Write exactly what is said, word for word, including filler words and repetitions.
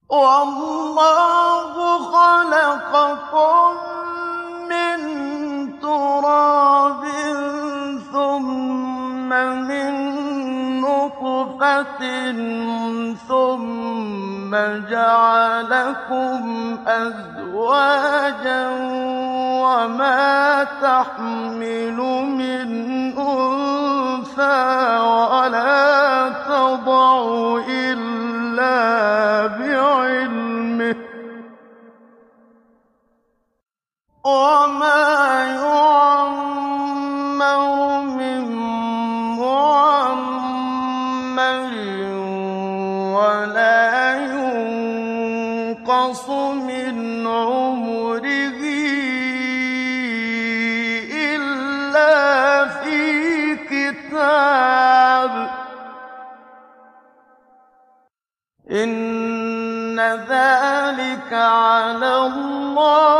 وَاللَّهُ خَلَقَكُم مِّن تُرَابٍ ثُمَّ مِن نُّطْفَةٍ ثُمَّ جَعَلَكُمْ أَزْوَاجًا ۚ وَمَا تَحْمِلُ مِنْ أُنثَىٰ وَلَا تَضَعُ إِلَّا بِعِلْمِهِ ۚ وَمَا يُعَمَّرُ مِن مُّعَمَّرٍ وَلَا يُنقَصُ مِنْ عُمُرِهِ إِلَّا فِي كِتَابٍ ۚ إِنَّ ذَٰلِكَ عَلَى اللَّهِ